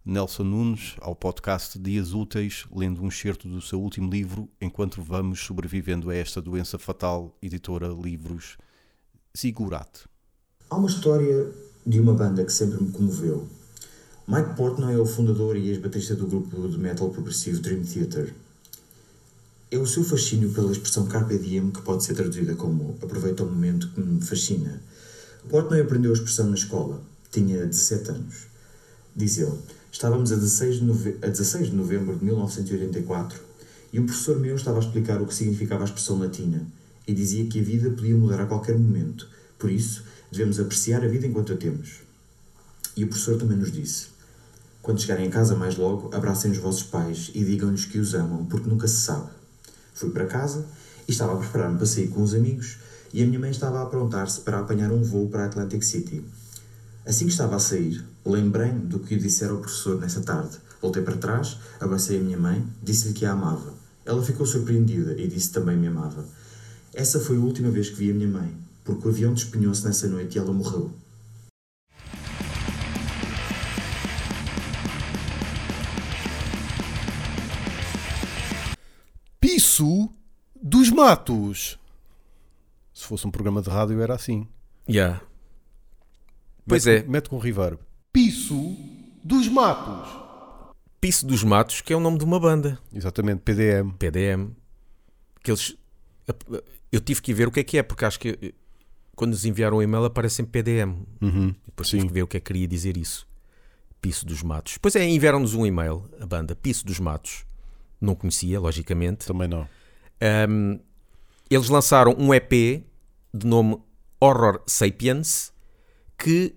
Nelson Nunes, ao podcast Dias Úteis, lendo um excerto do seu último livro, Enquanto Vamos Sobrevivendo a Esta Doença Fatal, editora Livros Ziggurat. Há uma história de uma banda que sempre me comoveu. Mike Portnoy é o fundador e ex-baterista do grupo de metal progressivo Dream Theater. É o seu fascínio pela expressão Carpe Diem que pode ser traduzida como aproveita o momento que me fascina. Portnoy aprendeu a expressão na escola. Tinha 17 anos. Diz ele, estávamos a 16 de novembro de 1984 e um professor meu estava a explicar o que significava a expressão latina e dizia que a vida podia mudar a qualquer momento. Por isso, devemos apreciar a vida enquanto a temos. E o professor também nos disse, quando chegarem a casa mais logo, abracem os vossos pais e digam-lhes que os amam, porque nunca se sabe. Fui para casa e estava a preparar-me para sair com os amigos e a minha mãe estava a aprontar-se para apanhar um voo para Atlantic City. Assim que estava a sair, lembrei-me do que lhe dissera o professor nessa tarde. Voltei para trás, abracei a minha mãe, disse-lhe que a amava. Ela ficou surpreendida e disse que também me amava. Essa foi a última vez que vi a minha mãe, porque o avião despenhou-se nessa noite e ela morreu. Pisso dos Matos. Se fosse um programa de rádio era assim. Yeah. Pois é. Mete com reverb. Pisso dos Matos. Pisso dos Matos, que é o nome de uma banda. Exatamente, PDM. PDM. Que eles... Eu tive que ver o que é, porque acho que quando nos enviaram o e-mail aparecem PDM. Depois tive que ver o que é que queria dizer isso. Pisso dos Matos. Pois é, enviaram-nos um e-mail, a banda Pisso dos Matos. Não conhecia, logicamente. Também não. Eles lançaram um EP de nome Horror Sapiens, que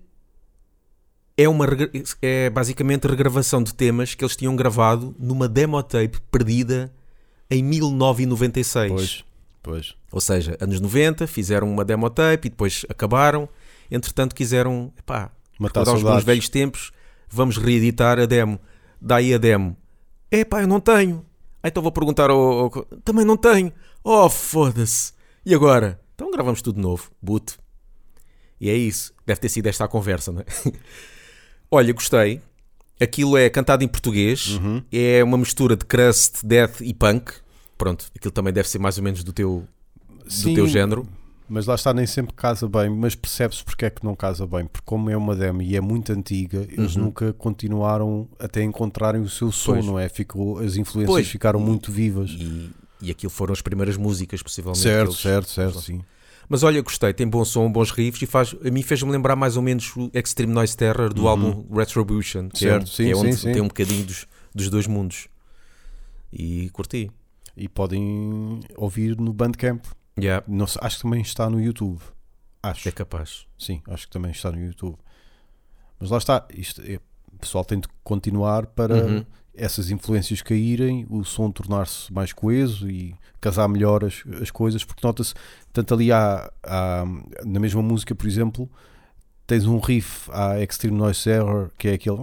é basicamente a regravação de temas que eles tinham gravado numa demotape perdida em 1996. Pois. Ou seja, anos 90, fizeram uma demotape e depois acabaram. Entretanto, quiseram recordar os bons velhos tempos. Vamos reeditar a demo. Daí a demo. Eu não tenho. Então vou perguntar também não tenho. Oh, foda-se. E agora? Então gravamos tudo de novo. Boot. E é isso. Deve ter sido esta a conversa, não é? Olha, gostei. Aquilo é cantado em português. É uma mistura de crust, death e punk. Pronto. Aquilo também deve ser mais ou menos do teu género. Mas lá está, nem sempre casa bem. Mas percebe-se porque é que não casa bem. Porque como é uma demo e é muito antiga, eles nunca continuaram até encontrarem o seu som, não é? As influências ficaram muito vivas. E aquilo foram as primeiras músicas, possivelmente. Certo, sim. Mas olha, gostei, tem bom som, bons riffs e a mim fez-me lembrar mais ou menos o Extreme Noise Terror do álbum Retribution, que é onde tem um bocadinho dos dois mundos. E curti. E podem ouvir no Bandcamp. Yeah. Não sei, acho que também está no YouTube. Acho. É capaz. Sim, acho que também está no YouTube. Mas lá está, o pessoal tem de continuar para essas influências caírem, o som tornar-se mais coeso e casar melhor as coisas, porque nota-se, tanto ali na mesma música, por exemplo, tens um riff à Extreme Noise Terror, que é aquele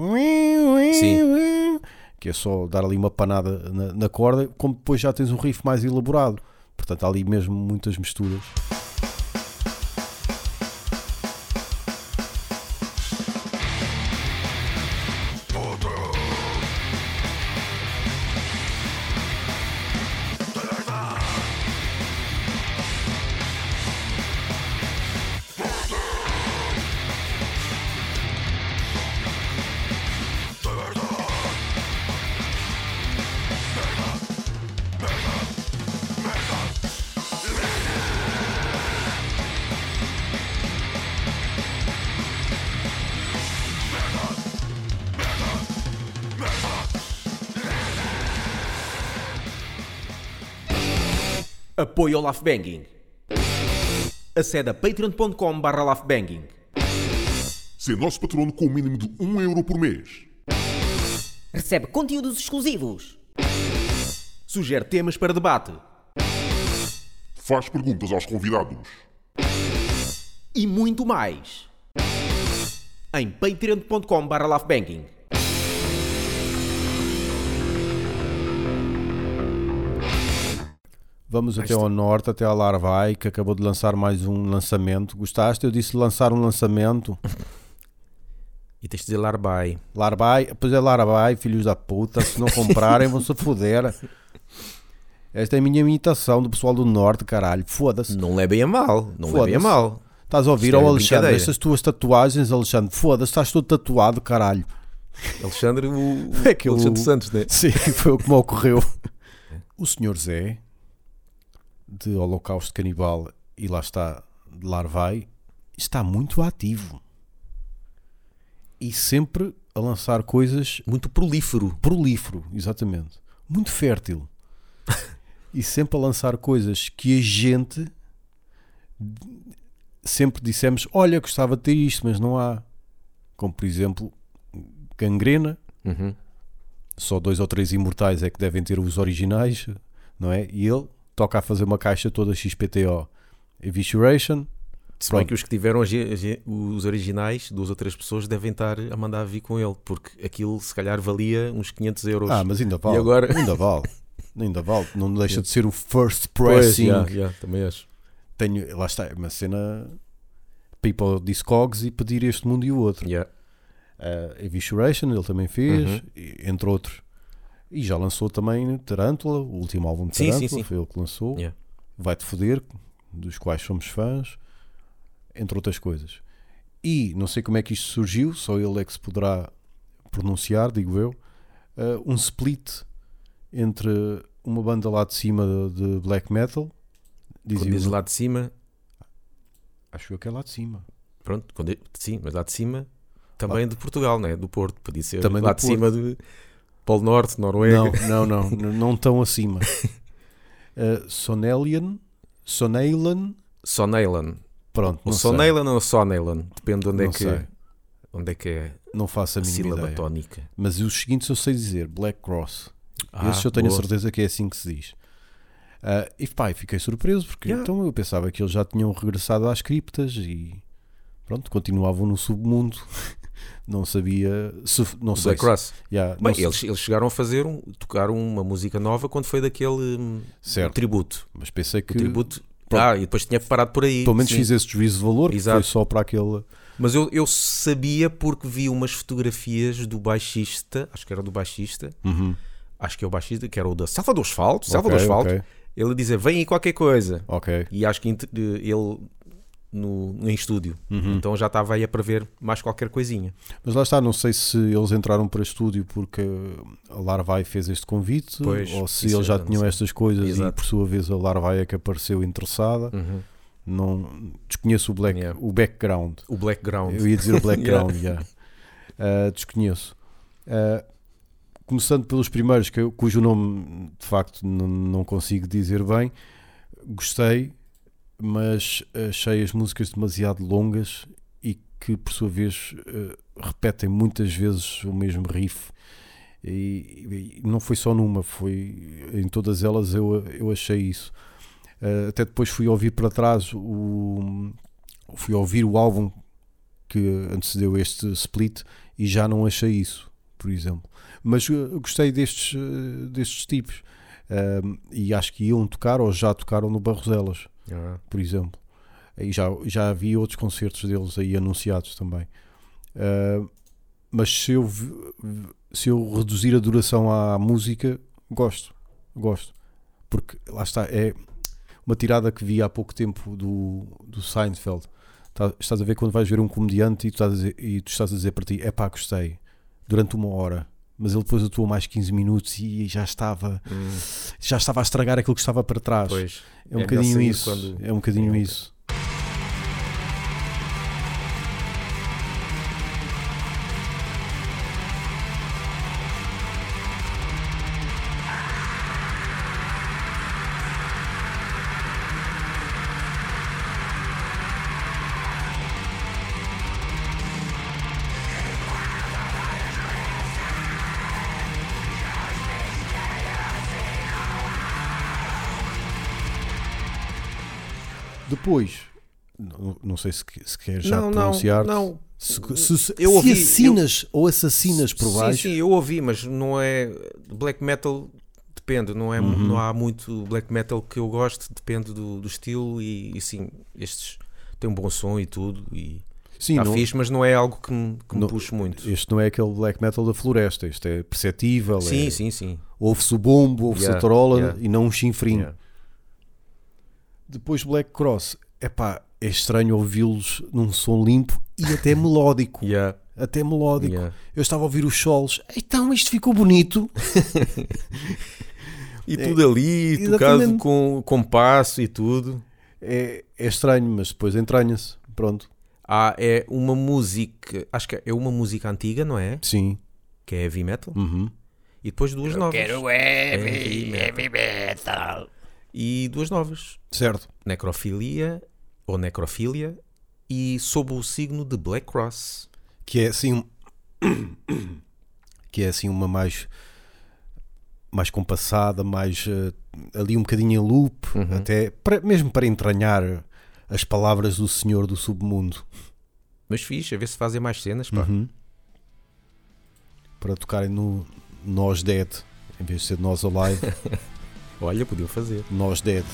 que é só dar ali uma panada na corda, como depois já tens um riff mais elaborado. Portanto, há ali mesmo muitas misturas. Apoio ao Laughbanging. Acede a patreon.com/laughbanging. Ser nosso patrono com o mínimo de €1 por mês. Recebe conteúdos exclusivos. Sugere temas para debate. Faz perguntas aos convidados. E muito mais. Em patreon.com/laughbanging. Vamos até ao norte, até a Larvai, que acabou de lançar mais um lançamento. Gostaste? Eu disse lançar um lançamento. E tens de dizer Larbai. Larbai, pois é Larbai, filhos da puta, se não comprarem vão-se foder. Esta é a minha imitação do pessoal do Norte, caralho, foda-se. Não levem a mal, não levem a mal. Estás a ouvir, ó Alexandre, estas tuas tatuagens, Alexandre, foda-se, estás todo tatuado, caralho. Alexandre, o Alexandre Santos, né? Sim, foi o que me ocorreu. O senhor Zé, de Holocausto Canibal, e lá está, de Larvai, está muito ativo. E sempre a lançar coisas... Muito prolífero. Prolífero, exatamente. Muito fértil. E sempre a lançar coisas que a gente sempre dissemos, olha, gostava de ter isto, mas não há. Como, por exemplo, Gangrena. Só 2 ou 3 imortais é que devem ter os originais, não é? E ele toca a fazer uma caixa toda XPTO. Evisceration. Se bem que os que tiveram os originais, 2 ou 3 pessoas, devem estar a mandar vir com ele, porque aquilo se calhar valia uns 500 euros. Ah, mas ainda vale. E agora... Ainda vale. Não deixa de ser o first pressing. Pois, também acho. Lá está, é uma cena para ir para o Discogs e pedir este mundo e o outro. Evisceration ele também fez, entre outros. E já lançou também Tarântula, o último álbum de Tarântula, sim. foi ele que lançou. Vai-te foder, dos quais somos fãs, entre outras coisas. E não sei como é que isto surgiu, só ele é que se poderá pronunciar, digo eu, um split entre uma banda lá de cima de black metal. Quando diz lá de cima, acho que é lá de cima. Pronto, sim, mas lá de cima também de Portugal, né? Do Porto, podia ser também lá de cima de Polo Norte, Noruega. Não tão acima. Soneilan. Pronto, o Soneilan ou Soneilan, depende de onde é que é. Não faço a mínima sílaba ideia. tónica. Mas os seguintes eu sei dizer, Black Cross. Esses eu tenho a certeza que é assim que se diz. E fiquei surpreso porque então eu pensava que eles já tinham regressado às criptas e pronto, continuavam no submundo. Não sabia não sei Black Cross. Bem, eles chegaram a tocar uma música nova quando foi daquele tributo. Mas pensei que o tributo, e depois tinha parado por aí. Pelo menos fiz esse juízo de valor. Exato. Foi só para aquele. Mas eu sabia porque vi umas fotografias do baixista, acho que era do baixista, acho que é o baixista, que era o da Selva do Asfalto, Okay. Ele a dizer, vem aí qualquer coisa. Okay. E acho que ele em estúdio. Então já estava aí a prever mais qualquer coisinha. Mas lá está, não sei se eles entraram para estúdio porque a Larvai fez este convite, ou se eles já tinham estas coisas. Exato. E por sua vez a Larvai é que apareceu interessada. Não desconheço o background. O background. Eu ia dizer o background, desconheço. Começando pelos primeiros, cujo nome de facto não consigo dizer bem, gostei, mas achei as músicas demasiado longas e que por sua vez repetem muitas vezes o mesmo riff. E não foi só numa, foi em todas elas eu achei isso. Até depois fui ouvir para trás fui ouvir o álbum que antecedeu este split e já não achei isso, por exemplo. Mas gostei destes tipos e acho que iam tocar ou já tocaram no Barroselas, por exemplo. E já havia outros concertos deles aí anunciados também. Mas se eu reduzir a duração à música, gosto, porque lá está, é uma tirada que vi há pouco tempo do Seinfeld. Estás a ver quando vais ver um comediante e tu estás a dizer para ti, gostei, durante 1 hora, mas ele depois atuou mais 15 minutos e já estava a estragar aquilo que estava para trás. Pois, é um bocadinho isso. É um bocadinho isso. Depois, não sei se queres já pronunciar. Não. Se assinas ou assassinas por baixo. Sim, eu ouvi, mas não é black metal, depende, não há muito black metal que eu gosto, depende do estilo e sim, estes têm um bom som e tudo. Sim, está não, fixe, mas não é algo que me não, puxe muito. este não é aquele black metal da floresta, este é perceptível. Sim, sim. Ouve-se o bombo, ouve-se a tarola e não um chinfrim. Yeah. Depois Black Cross, é estranho ouvi-los num som limpo e até melódico. Yeah. Até melódico. Yeah. Eu estava a ouvir os solos, então isto ficou bonito. E tudo ali, tocado com compasso e tudo. É estranho, mas depois entranha-se. Pronto. É uma música, acho que é uma música antiga, não é? Sim. Que é heavy metal. Uhum. E depois duas novas. Quero heavy metal. E duas novas. Certo. Necrofilia e sob o signo de Black Cross. Que é assim uma mais compassada, mais ali um bocadinho em loop, até mesmo para entranhar as palavras do Senhor do Submundo. Mas fixe, a ver se fazem mais cenas, pá. Para tocarem no Nós Dead, em vez de ser Nós Alive. Olha, podiam fazer. Nós Dead.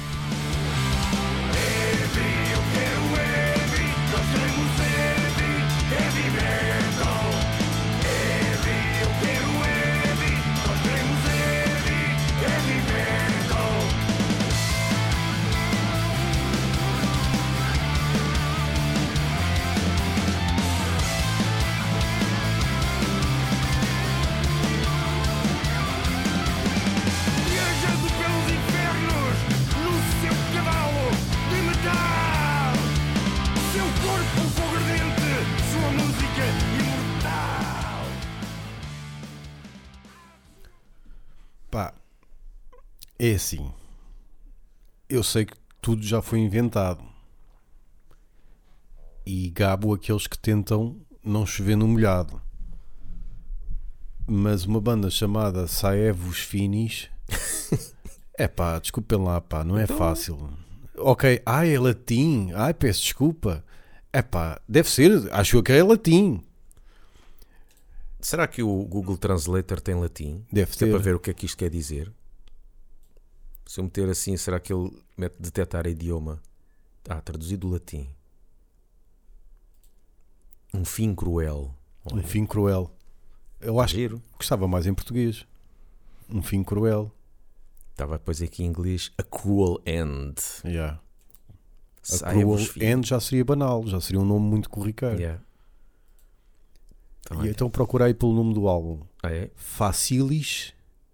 Viajando pelos infernos no seu cavalo de metal. Seu corpo fogo ardente, sua música imortal. Pá, é assim. Eu sei que tudo já foi inventado. E gabo aqueles que tentam não chover no molhado. Mas uma banda chamada Saevos Finis, desculpem lá, não é fácil. Ok, é latim, peço desculpa. Deve ser, acho que é latim. Será que o Google Translator tem latim? Deve ter. Para ver o que é que isto quer dizer. Se eu meter assim, será que ele mete detectar idioma? Traduzido do latim. Um fim cruel. Um fim cruel. Eu acho Giro. que gostava mais em português. Um fim cruel. Estava depois aqui em inglês A Cruel End. Yeah. A Saevos Cruel End já seria banal, já seria um nome muito corriqueiro. Yeah. E então procurei pelo nome do álbum. É? Facilis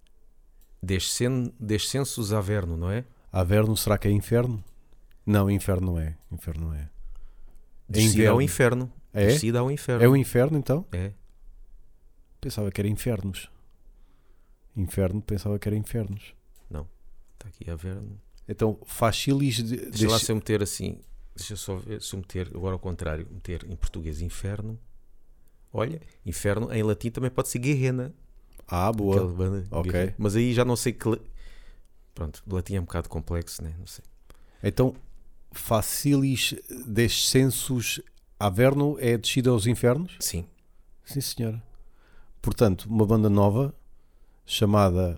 Descensus Averno, não é? Averno, será que é inferno? Não, inferno não é. Inferno não é. Descida ao inferno. É? Descida ao inferno. É o inferno então? É. Pensava que era infernos. Inferno, pensava que era infernos. Não. Está aqui Averno. Então, Facilis... Deixa lá se eu meter assim. Deixa só ver se eu meter agora ao contrário. Meter em português inferno. Olha, inferno em latim também pode ser Guerrena. Boa. Aquela banda, Ok. Guerrena. Mas aí já não sei que... Pronto, o latim é um bocado complexo, né? Não sei. Então, Facilis Descensus Averno é descida aos infernos? Sim. Sim, senhora. Portanto, uma banda nova chamada...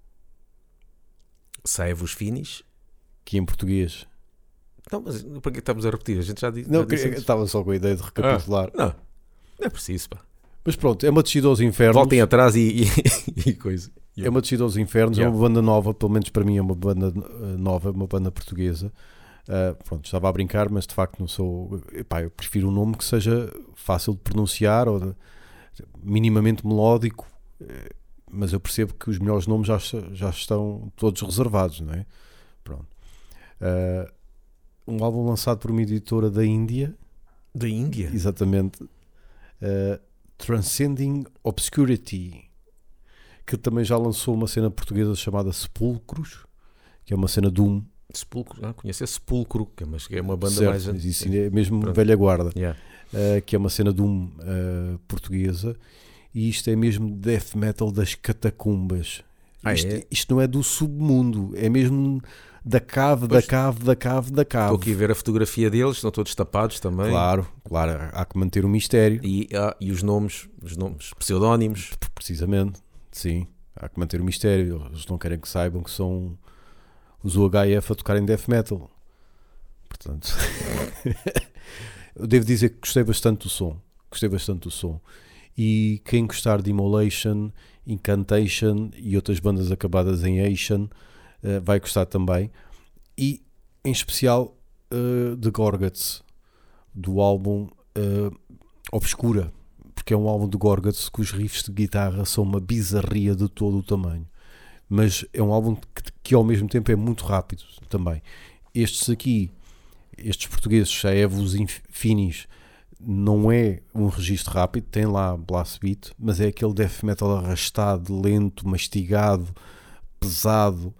Saevos Finis. Que em português... Não, mas para que estamos a repetir? A gente já disse. Não, estava só com a ideia de recapitular. Não é preciso, pá. Mas pronto, é uma descida aos infernos. Voltem atrás e coisa. É uma descida aos infernos, Yeah. é uma banda nova, pelo menos para mim é uma banda nova, uma banda portuguesa. Pronto, estava a brincar, mas de facto não sou... eu prefiro um nome que seja fácil de pronunciar ou minimamente melódico, mas eu percebo que os melhores nomes já estão todos reservados, não é? Pronto. Um álbum lançado por uma editora da Índia. Da Índia? Exatamente. Transcending Obscurity, que também já lançou uma cena portuguesa chamada Sepulcros, que é uma cena Doom. Sepulcro, conhece Sepulcro, que é uma banda certo, mais... mas isso é mesmo Pronto. velha guarda. Yeah. Que é uma cena Doom portuguesa, e isto é mesmo death metal das catacumbas. Isto não é do submundo, é mesmo da cave, da cave. Estou aqui a ver a fotografia deles, estão todos tapados também. Claro, há que manter o mistério. E os nomes pseudónimos. Precisamente, sim, há que manter o mistério. Eles não querem que saibam que são os UHF a tocarem death metal. Portanto, Eu devo dizer que gostei bastante do som. E quem gostar de Immolation, Incantation e outras bandas acabadas em Ation vai gostar também. E em especial de Gorguts, do álbum Obscura, porque é um álbum de Gorguts cujos riffs de guitarra são uma bizarria de todo o tamanho, mas é um álbum que ao mesmo tempo é muito rápido também. Estes portugueses, Chaevos Finis, não é um registro rápido, tem lá blast beat, mas é aquele death metal arrastado, lento, mastigado, pesado.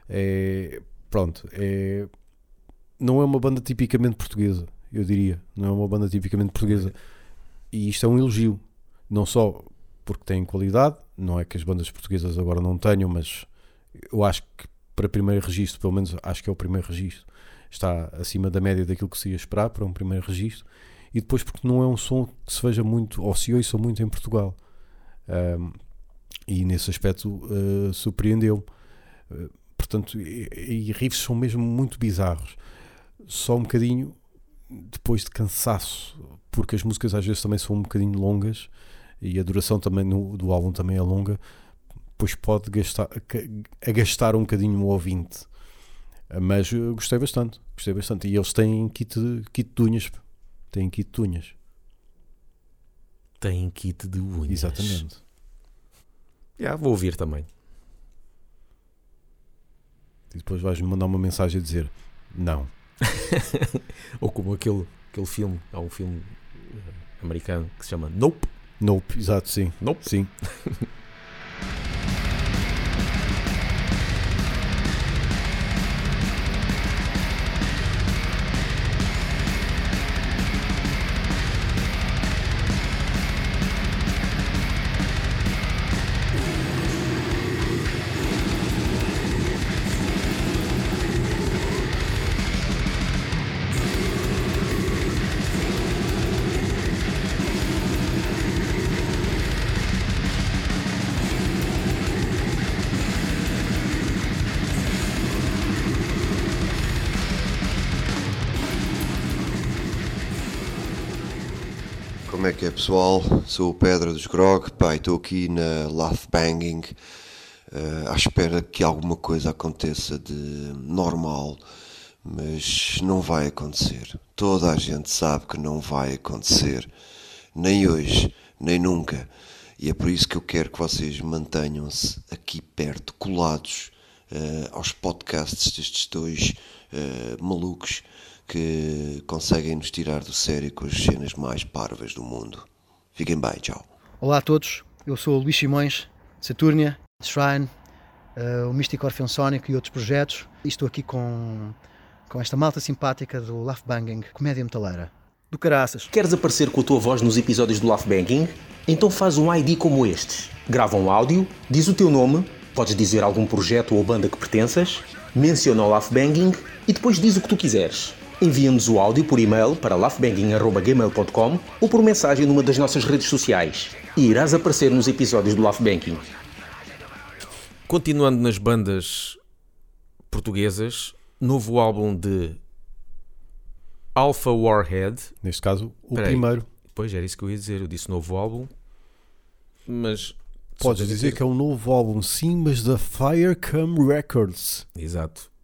Não é uma banda tipicamente portuguesa, eu diria. Não é uma banda tipicamente portuguesa. E isto é um elogio. Não só porque têm qualidade, não é que as bandas portuguesas agora não tenham, mas eu acho que para primeiro registro, pelo menos acho que é o primeiro registro, está acima da média daquilo que se ia esperar para um primeiro registro. E depois porque não é um som que se veja muito, ou se ouça muito em Portugal. E nesse aspecto surpreendeu-me. Portanto, e riffs são mesmo muito bizarros. Só um bocadinho depois de cansaço, porque as músicas às vezes também são um bocadinho longas e a duração também do álbum também é longa, pois pode gastar um bocadinho o ouvinte. Mas eu gostei bastante. E eles têm kit de unhas. Têm kit de unhas. Tem kit de unhas. Exatamente. Vou ouvir também. E depois vais-me mandar uma mensagem a dizer não. Ou como aquele filme, há um filme americano que se chama Nope. Nope, exato, sim. Nope. Sim. Como é que é, pessoal? Sou o Pedro dos Grog, estou aqui na Laugh Banging à espera que alguma coisa aconteça de normal, mas não vai acontecer. Toda a gente sabe que não vai acontecer, nem hoje, nem nunca, e é por isso que eu quero que vocês mantenham-se aqui perto, colados aos podcasts destes dois malucos que conseguem nos tirar do sério com as cenas mais parvas do mundo. Fiquem bem, tchau. Olá a todos, eu sou o Luís Simões, de Saturnia, Shrine, o Místico Orfeão Sónico e outros projetos. E estou aqui com esta malta simpática do Laugh Banging, comédia metaleira. Do caraças. Queres aparecer com a tua voz nos episódios do Laugh Banging? Então faz um ID como este. Grava um áudio, diz o teu nome, podes dizer algum projeto ou banda que pertenças, menciona o Laugh Banging e depois diz o que tu quiseres. Envia-nos o áudio por e-mail para laughbanging@gmail.com ou por mensagem numa das nossas redes sociais e irás aparecer nos episódios do Laugh Banging. Continuando nas bandas portuguesas, novo álbum de Alpha Warhead. Neste caso, primeiro. Pois, era isso que eu ia dizer. Eu disse novo álbum, mas... Podes dizer que é um novo álbum, sim, mas da Firecam Records. Exato.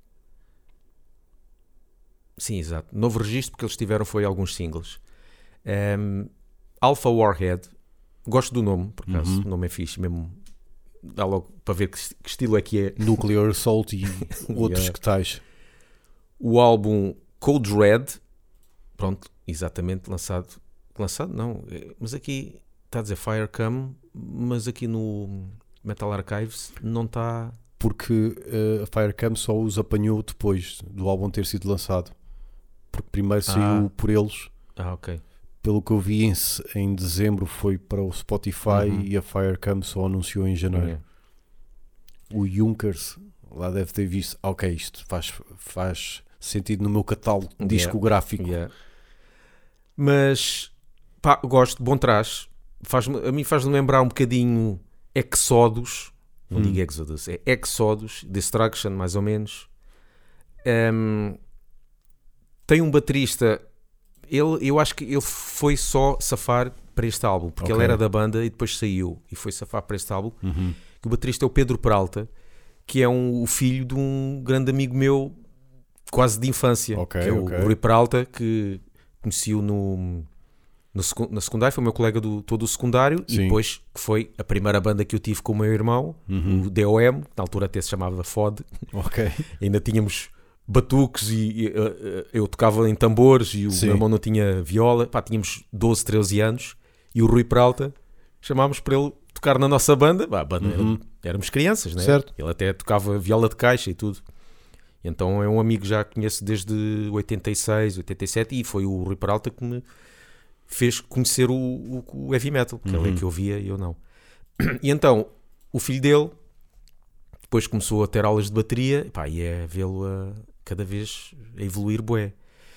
Sim, exato. Novo registro, porque eles tiveram foi alguns singles. Alpha Warhead. Gosto do nome, por acaso. O nome é fixe mesmo. Dá logo para ver que estilo é que é. Nuclear Assault e outros que tais. O álbum Code Red. Pronto, exatamente, lançado não, mas aqui está a dizer Firecam, mas aqui no Metal Archives não está... Porque a Firecam só os apanhou depois do álbum ter sido lançado. Porque primeiro saiu por eles. Ok. Pelo que eu vi em dezembro foi para o Spotify e a Firecam só anunciou em janeiro. O Junkers lá deve ter visto, ok, isto faz sentido no meu catálogo discográfico. Mas pá, gosto, bom trash. A mim faz-me lembrar um bocadinho Exodus. Não digo Exodus, é Exodus, Destruction mais ou menos. Tem um baterista, eu acho que ele foi só safar para este álbum, porque ele era da banda e depois saiu e foi safar para este álbum. Que o baterista é o Pedro Peralta, que é o filho de um grande amigo meu, quase de infância, que é o Rui Peralta, que conheci-o na secundária, foi o meu colega do todo o secundário. Sim. E depois que foi a primeira banda que eu tive com o meu irmão, o DOM, na altura até se chamava FOD. Ainda tínhamos batuques e eu tocava em tambores e o meu irmão não tinha viola. Tínhamos 12, 13 anos e o Rui Peralta chamámos para ele tocar na nossa banda. Éramos crianças, né? Certo. Ele até tocava viola de caixa e tudo. Então é um amigo que já conheço desde 86, 87 e foi o Rui Peralta que me fez conhecer o heavy metal, que ele é que eu via e eu não. E então, o filho dele depois começou a ter aulas de bateria e é vê-lo cada vez a evoluir bué.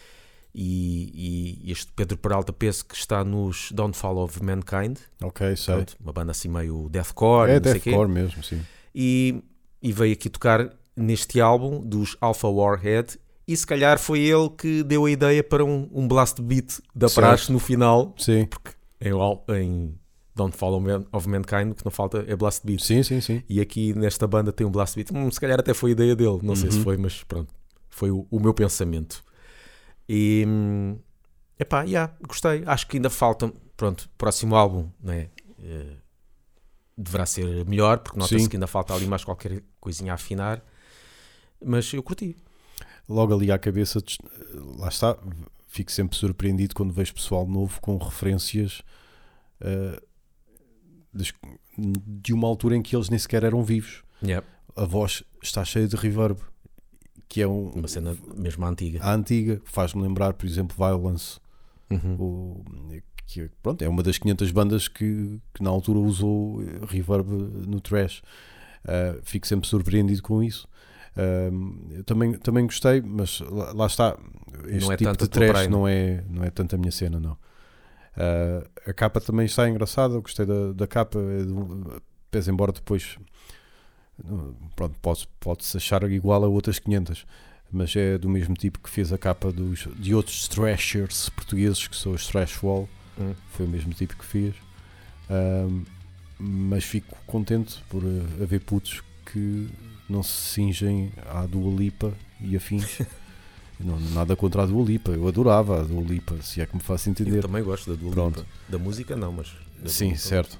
E este Pedro Peralta penso que está nos Downfall of Mankind. Sei. Pronto, uma banda assim meio deathcore. É deathcore mesmo, sim. E veio aqui tocar neste álbum dos Alpha Warhead. E se calhar foi ele que deu a ideia para um blast beat da praxe no final. Sim. Porque em Downfall of Mankind o que não falta é blast beat. Sim. E aqui nesta banda tem um blast beat. Se calhar até foi a ideia dele. Não sei se foi, mas pronto. Foi o meu pensamento. E gostei. Acho que ainda falta. Pronto, próximo álbum, né? Deverá ser melhor, porque nota-se que ainda falta ali mais qualquer coisinha a afinar. Mas eu curti. Logo ali à cabeça, lá está, fico sempre surpreendido quando vejo pessoal novo com referências de uma altura em que eles nem sequer eram vivos. A voz está cheia de reverb, que é uma cena mesmo antiga. A antiga, faz-me lembrar, por exemplo, Violence, que pronto, é uma das 500 bandas que na altura usou reverb no thrash. Fico sempre surpreendido com isso. Eu também gostei, mas lá está, este não é tipo de thrash não é tanto a minha cena, não. A capa também está engraçada, eu gostei da capa, pese embora depois pronto, pode-se achar igual a outras 500, mas é do mesmo tipo que fez a capa de outros thrashers portugueses, que são os Thrashwall. Foi o mesmo tipo que fez. Mas fico contente por haver putos que não se cingem à Dua Lipa e afins. Não, nada contra a Dua Lipa, eu adorava a Dua Lipa, se é que me faço entender. Eu também gosto da Dua Lipa. Da música não, mas sim, certo.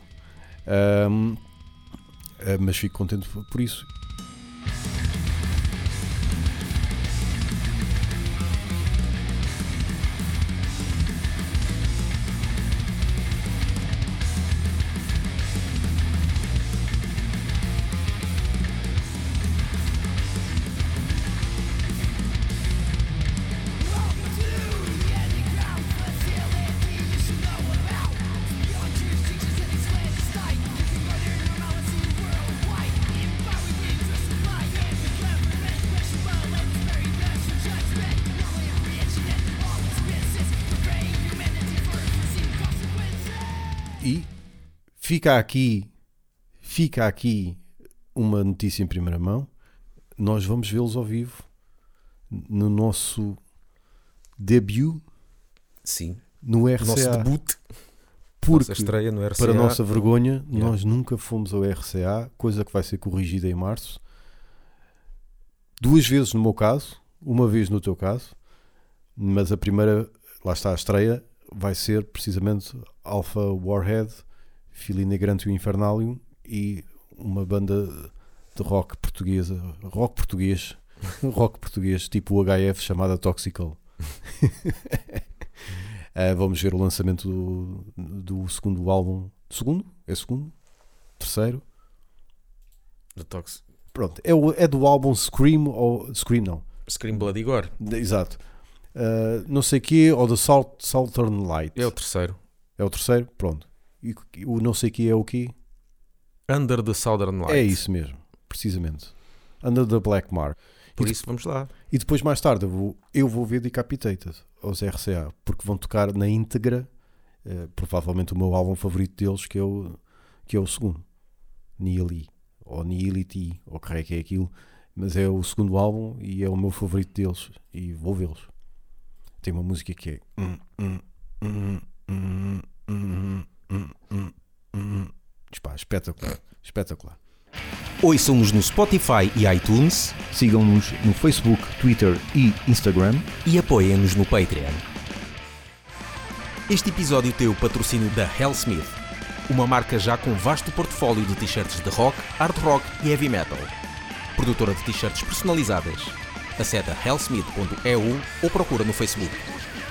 Mas fico contente por isso. E fica aqui uma notícia em primeira mão. Nós vamos vê-los ao vivo no nosso debut. Sim. No RCA. Nosso debut. Porque, nossa estreia no RCA. Para a nossa vergonha, nós nunca fomos ao RCA, coisa que vai ser corrigida em março. 2 vezes no meu caso, 1 vez no teu caso, mas a primeira, lá está a estreia, vai ser precisamente Alpha Warhead, Fili Negrante e o Infernalium e uma banda de rock português, tipo o HF, chamada Toxical. Vamos ver o lançamento do segundo álbum. Segundo? É segundo? Terceiro? Do Tox. Pronto, é do álbum Scream ou Scream não? Scream Bloody Gore. Exato. Não sei o que, ou The Southern Light. É o terceiro. É o terceiro? Pronto. E o não sei o que é o quê? Under the Southern Light. É isso mesmo, precisamente. Under the Black Mar. Por isso vamos lá. E depois mais tarde eu vou ver Decapitated aos RCA, porque vão tocar na íntegra, provavelmente o meu álbum favorito deles, que é o segundo. Nihili, ou Nihility, ou que é aquilo. Mas é o segundo álbum e é o meu favorito deles. E vou vê-los. tem uma música que é espetacular, espetacular. Ouçam-nos no Spotify e iTunes. Sigam-nos no Facebook, Twitter e Instagram. E apoiem-nos no Patreon. Este episódio tem o patrocínio da Hellsmith, uma marca já com vasto portfólio de t-shirts de rock, hard rock e heavy metal. Produtora de t-shirts personalizadas. Acede a hellsmith.eu ou procura no Facebook.